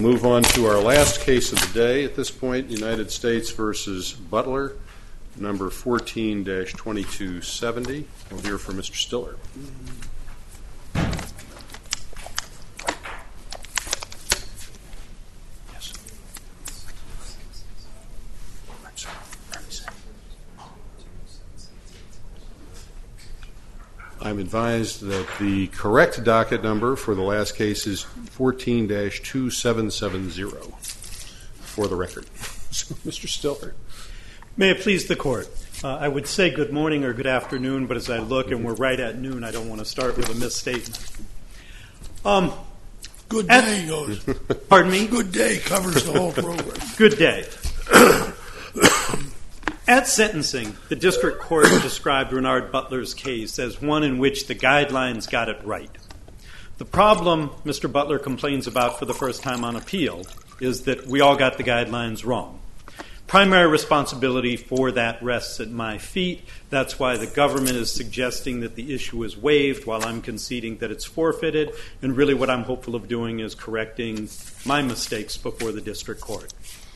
Move on to our last case of the day at this point, United States v. Butler, number 14-2270. We'll hear from Mr. Stiller. I'm advised that the correct docket number for the last case is 14-2770, for the record. So, Mr. Stiller. May it please the Court. I would say good morning or good afternoon, but as I look and we're right at noon, I don't want to start with a misstatement. Good day goes. Pardon me? Good day covers the whole program. Good day. At sentencing, the district court described Renard Butler's case as one in which the guidelines got it right. The problem Mr. Butler complains about for the first time on appeal is that we all got the guidelines wrong. Primary responsibility for that rests at my feet. That's why the government is suggesting that the issue is waived while I'm conceding that it's forfeited. And really what I'm hopeful of doing is correcting my mistakes before the district court.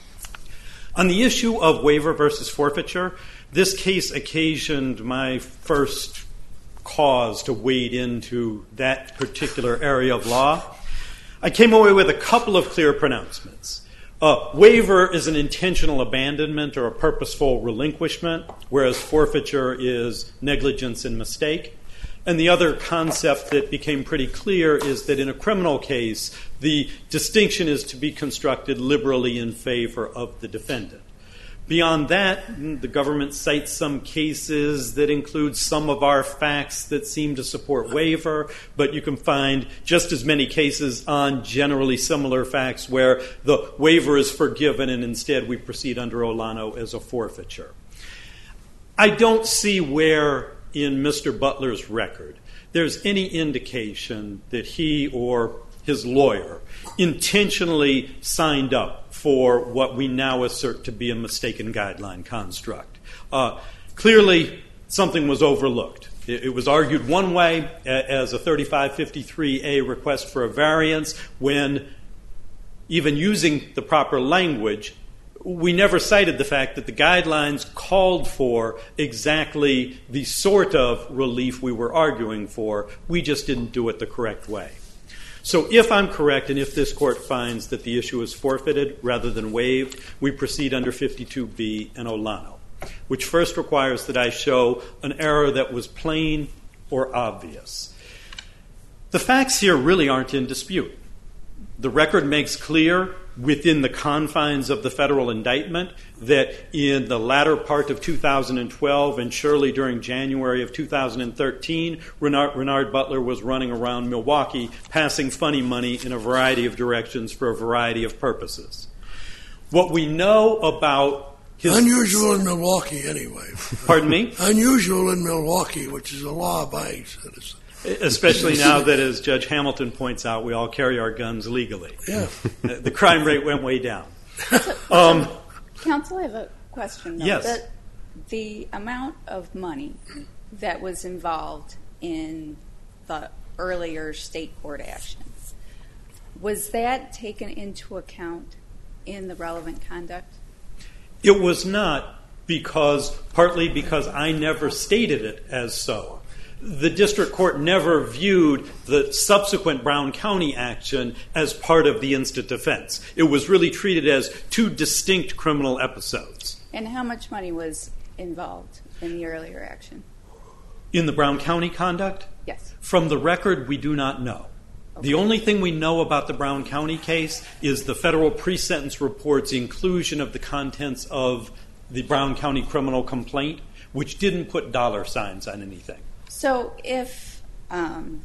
On the issue of waiver versus forfeiture, this case occasioned my first cause to wade into that particular area of law. I came away with a couple of clear pronouncements. Waiver is an intentional abandonment or a purposeful relinquishment, whereas forfeiture is negligence and mistake. And the other concept that became pretty clear is that in a criminal case, the distinction is to be constructed liberally in favor of the defendant. Beyond that, the government cites some cases that include some of our facts that seem to support waiver, but you can find just as many cases on generally similar facts where the waiver is forgiven and instead we proceed under Olano as a forfeiture. I don't see where in Mr. Butler's record there's any indication that he or his lawyer intentionally signed up for what we now assert to be a mistaken guideline construct. Clearly, something was overlooked. It was argued one way as a 3553A request for a variance when, even using the proper language, we never cited the fact that the guidelines called for exactly the sort of relief we were arguing for. We just didn't do it the correct way. So if I'm correct and if this court finds that the issue is forfeited rather than waived, we proceed under 52B and Olano, which first requires that I show an error that was plain or obvious. The facts here really aren't in dispute. The record makes clear within the confines of the federal indictment that in the latter part of 2012 and surely during January of 2013, Renard Butler was running around Milwaukee passing funny money in a variety of directions for a variety of purposes. What we know about his... Unusual in Milwaukee, anyway. Pardon me? Unusual in Milwaukee, which is a law-abiding citizen. Especially now that, as Judge Hamilton points out, we all carry our guns legally. Yeah. The crime rate went way down. Counsel, I have a question. Yes. The amount of money that was involved in the earlier state court actions, was that taken into account in the relevant conduct? It was not, partly because I never stated it as so. The district court never viewed the subsequent Brown County action as part of the instant offense. It was really treated as two distinct criminal episodes. And how much money was involved in the earlier action? In the Brown County conduct? Yes. From the record, we do not know. Okay. The only thing we know about the Brown County case is the federal pre-sentence report's inclusion of the contents of the Brown County criminal complaint, which didn't put dollar signs on anything. So if, and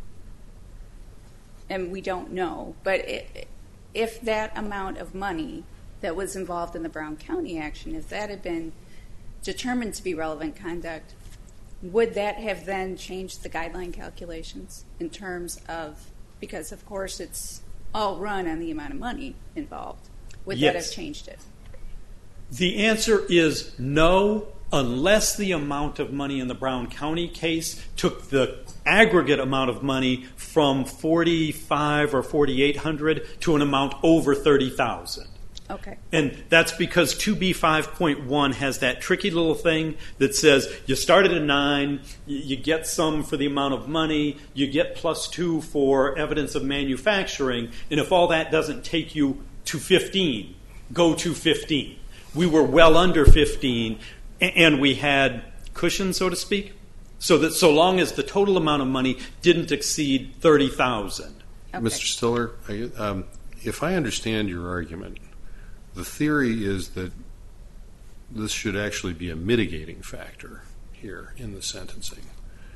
we don't know, but if that amount of money that was involved in the Brown County action, if that had been determined to be relevant conduct, would that have then changed the guideline calculations in terms of, because of course it's all run on the amount of money involved, would that have changed it? The answer is no, unless the amount of money in the Brown County case took the aggregate amount of money from $4,500 or $4,800 to an amount over $30,000. Okay. And that's because 2B5.1 has that tricky little thing that says you start at a 9, you get some for the amount of money, you get +2 for evidence of manufacturing, and if all that doesn't take you to 15, go to 15. We were well under 15, and we had cushion, so to speak, so that so long as the total amount of money didn't exceed $30,000. Okay. Mr. Stiller, if I understand your argument, the theory is that this should actually be a mitigating factor here in the sentencing.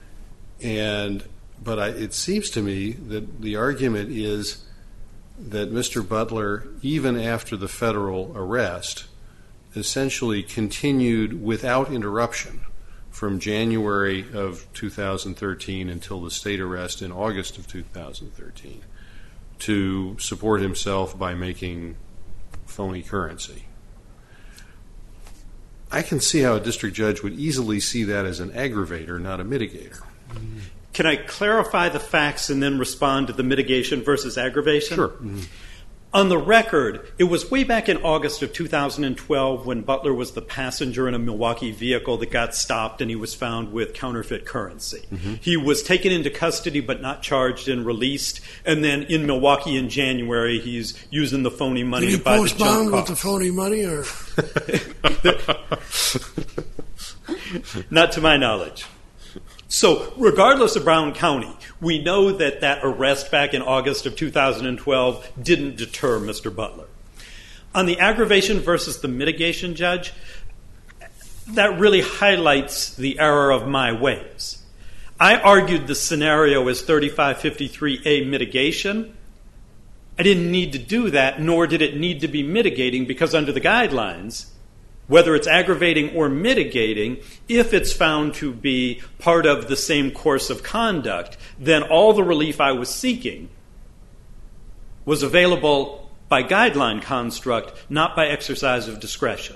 But it seems to me that the argument is that Mr. Butler, even after the federal arrest, essentially continued without interruption from January of 2013 until the state arrest in August of 2013 to support himself by making phony currency. I can see how a district judge would easily see that as an aggravator, not a mitigator. Can I clarify the facts and then respond to the mitigation versus aggravation? Sure. On the record, it was way back in August of 2012 when Butler was the passenger in a Milwaukee vehicle that got stopped and he was found with counterfeit currency. Mm-hmm. He was taken into custody but not charged and released. And then in Milwaukee in January, he's using the phony money Did to buy the junk postpone with cars. the phony money, or Not to my knowledge. So regardless of Brown County, we know that that arrest back in August of 2012 didn't deter Mr. Butler. On the aggravation versus the mitigation, Judge, that really highlights the error of my ways. I argued the scenario as 3553A mitigation. I didn't need to do that, nor did it need to be mitigating, because under the guidelines, whether it's aggravating or mitigating, if it's found to be part of the same course of conduct, then all the relief I was seeking was available by guideline construct, not by exercise of discretion.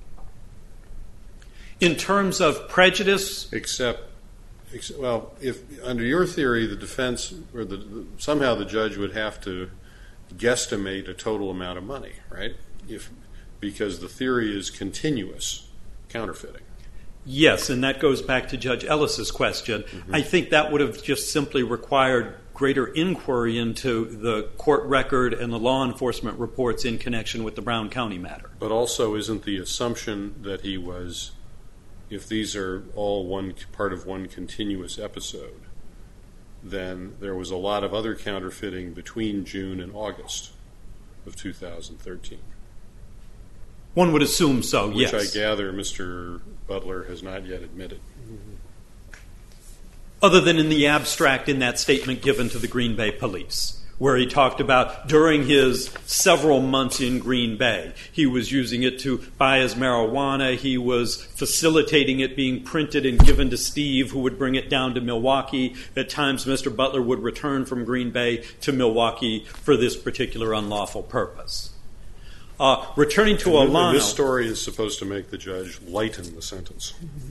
In terms of prejudice... Well, if under your theory, the defense, or somehow the judge would have to guesstimate a total amount of money, right? Because the theory is continuous counterfeiting. Yes, and that goes back to Judge Ellis's question. Mm-hmm. I think that would have just simply required greater inquiry into the court record and the law enforcement reports in connection with the Brown County matter. But also, isn't the assumption that he was, if these are all part of one continuous episode, then there was a lot of other counterfeiting between June and August of 2013? One would assume so, yes. Which I gather Mr. Butler has not yet admitted. Other than in the abstract in that statement given to the Green Bay police, where he talked about during his several months in Green Bay, he was using it to buy his marijuana, he was facilitating it being printed and given to Steve, who would bring it down to Milwaukee. At times, Mr. Butler would return from Green Bay to Milwaukee for this particular unlawful purpose. Returning to Olano... This story is supposed to make the judge lighten the sentence.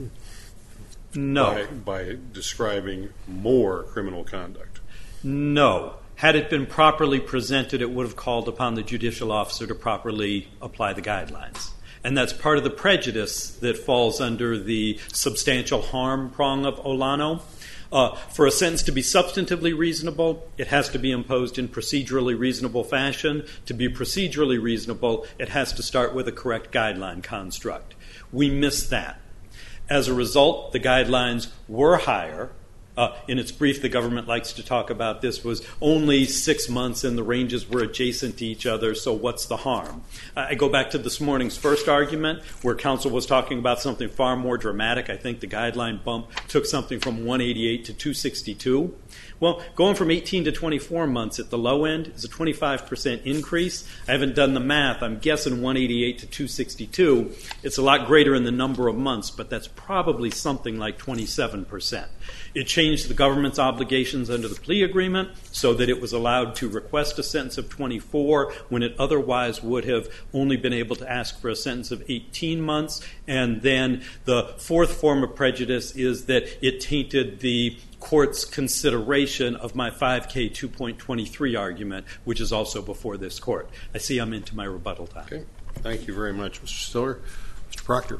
No. By describing more criminal conduct. No. Had it been properly presented, it would have called upon the judicial officer to properly apply the guidelines. And that's part of the prejudice that falls under the substantial harm prong of Olano. For a sentence to be substantively reasonable, it has to be imposed in procedurally reasonable fashion. To be procedurally reasonable, it has to start with a correct guideline construct. We missed that. As a result, the guidelines were higher. In its brief, the government likes to talk about this was only 6 months and the ranges were adjacent to each other, so what's the harm? I go back to this morning's first argument where counsel was talking about something far more dramatic. I think the guideline bump took something from 188 to 262. Well, going from 18 to 24 months at the low end is a 25% increase. I haven't done the math. I'm guessing 188 to 262. It's a lot greater in the number of months, but that's probably something like 27%. It changes changed the government's obligations under the plea agreement so that it was allowed to request a sentence of 24 when it otherwise would have only been able to ask for a sentence of 18 months. And then the fourth form of prejudice is that it tainted the court's consideration of my 5K 2.23 argument, which is also before this court. I see I'm into my rebuttal time. Okay. Thank you very much, Mr. Stiller. Mr. Proctor.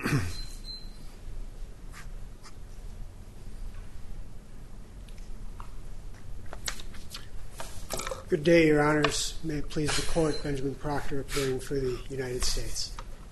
Good day, Your Honors. May it please the Court, Benjamin Proctor appearing for the United States.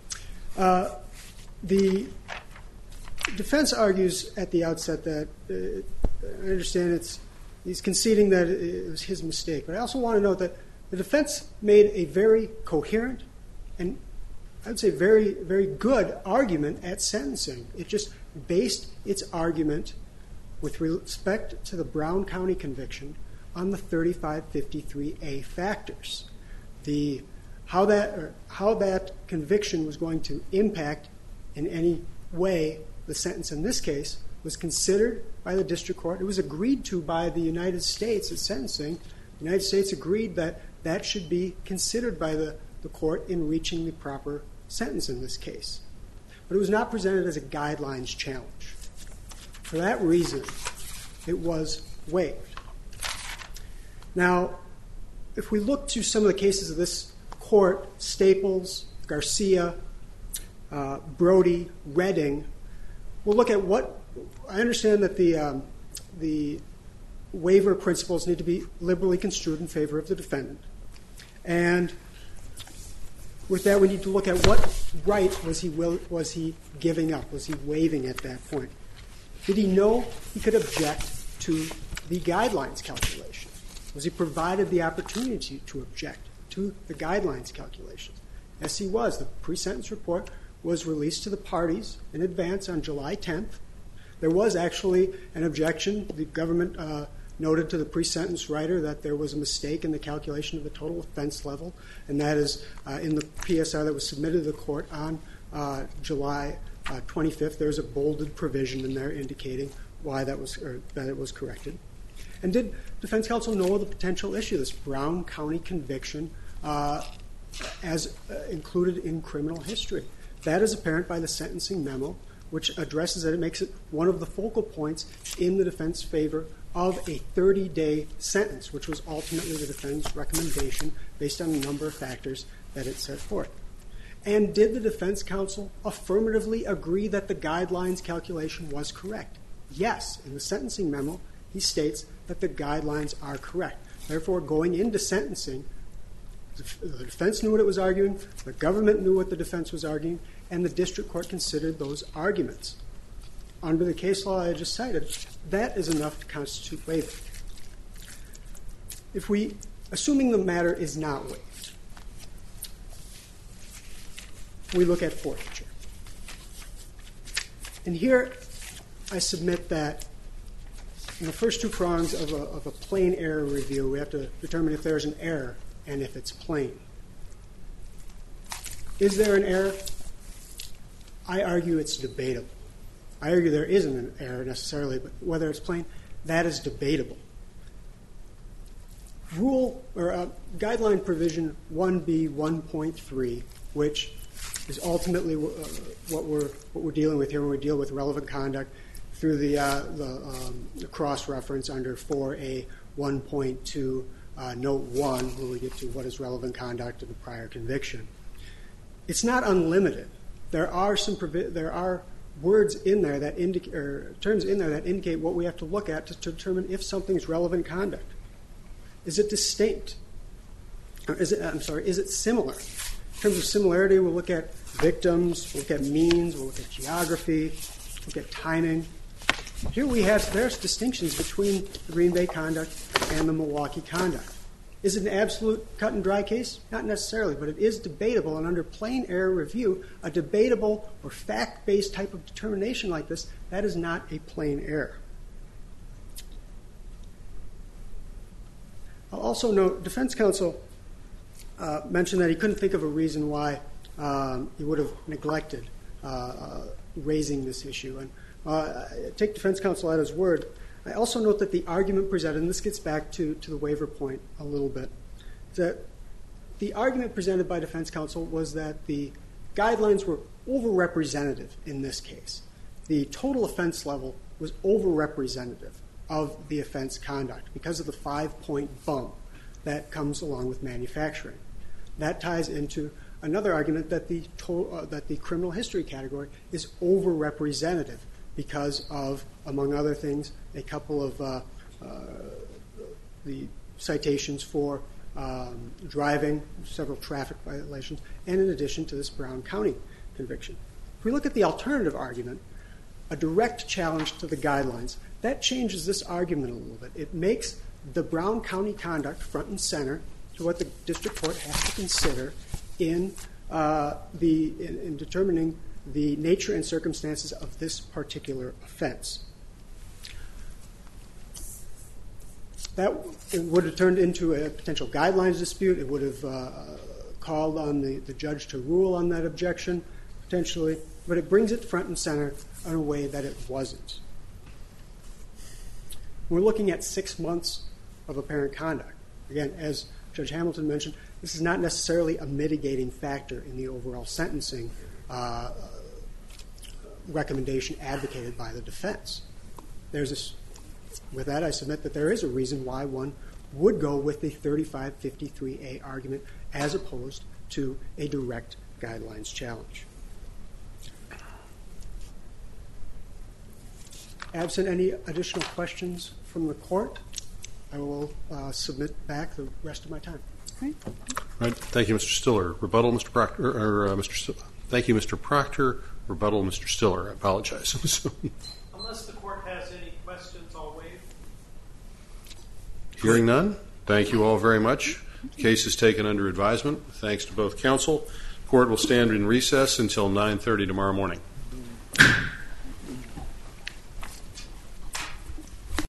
The defense argues at the outset that, I understand he's conceding that it was his mistake, but I also want to note that the defense made a very coherent and I would say very, very good argument at sentencing. It just based its argument with respect to the Brown County conviction on the 3553A factors. How that conviction was going to impact in any way the sentence in this case was considered by the district court. It was agreed to by the United States at sentencing. The United States agreed that that should be considered by the court in reaching the proper sentence in this case. But it was not presented as a guidelines challenge. For that reason, it was waived. Now, if we look to some of the cases of this court, Staples, Garcia, Brody, Redding, we'll look at what I understand that the waiver principles need to be liberally construed in favor of the defendant. And with that, we need to look at what right was he giving up? Was he waiving at that point? Did he know he could object to the guidelines calculation? Was he provided the opportunity to object to the guidelines calculations? Yes, he was. The pre-sentence report was released to the parties in advance on July 10th. There was actually an objection. The government noted to the pre-sentence writer that there was a mistake in the calculation of the total offense level, and that is in the PSR that was submitted to the court on July 25th. There's a bolded provision in there indicating why that it was corrected. And did defense counsel know of the potential issue, this Brown County conviction as included in criminal history? That is apparent by the sentencing memo, which addresses it. It makes it one of the focal points in the defense favor of a 30-day sentence, which was ultimately the defense recommendation based on a number of factors that it set forth. And did the defense counsel affirmatively agree that the guidelines calculation was correct? Yes. In the sentencing memo, he states that the guidelines are correct. Therefore, going into sentencing, the defense knew what it was arguing, the government knew what the defense was arguing, and the district court considered those arguments. Under the case law I just cited, that is enough to constitute waiver. Assuming the matter is not waived, we look at forfeiture. And here I submit that in the first two prongs of a plain error review, we have to determine if there's an error and if it's plain. Is there an error? I argue it's debatable. I argue there isn't an error necessarily, but whether it's plain, that is debatable. Guideline provision 1B1.3, which is ultimately what we're dealing with here when we deal with relevant conduct through the cross-reference under 4A 1.2 Note 1, where we get to what is relevant conduct in the prior conviction. It's not unlimited. There are words in there that indicate, or terms in there that indicate what we have to look at to determine if something's relevant conduct. Is it distinct? Or is it similar? In terms of similarity, we'll look at victims, we'll look at means, we'll look at geography, we'll look at timing. Here there's distinctions between the Green Bay conduct and the Milwaukee conduct. Is it an absolute cut and dry case? Not necessarily, but it is debatable, and under plain error review, a debatable or fact-based type of determination like this, that is not a plain error. I'll also note, defense counsel mentioned that he couldn't think of a reason why he would have neglected raising this issue. And take defense counsel at his word. I also note that the argument presented, and this gets back to the waiver point a little bit, that the argument presented by defense counsel was that the guidelines were overrepresentative in this case. The total offense level was overrepresentative of the offense conduct because of the 5-point bump that comes along with manufacturing. That ties into another argument that the criminal history category is overrepresentative because of, among other things, a couple of the citations for driving, several traffic violations, and in addition to this Brown County conviction. If we look at the alternative argument, a direct challenge to the guidelines, that changes this argument a little bit. It makes the Brown County conduct front and center to what the district court has to consider in determining the nature and circumstances of this particular offense. That would have turned into a potential guidelines dispute. It would have called on the judge to rule on that objection, potentially, but it brings it front and center in a way that it wasn't. We're looking at 6 months of apparent conduct. Again, as Judge Hamilton mentioned, this is not necessarily a mitigating factor in the overall sentencing recommendation advocated by the defense. With that, I submit that there is a reason why one would go with the 3553A argument as opposed to a direct guidelines challenge. Absent any additional questions from the court, I will submit back the rest of my time. All right. Thank you, Mr. Stiller. Rebuttal, Mr. Proctor, Thank you, Mr. Proctor. Rebuttal, Mr. Stiller. I apologize. Unless the court has any questions, I'll waive. Hearing none, thank you all very much. The case is taken under advisement. Thanks to both counsel. Court will stand in recess until 9:30 tomorrow morning.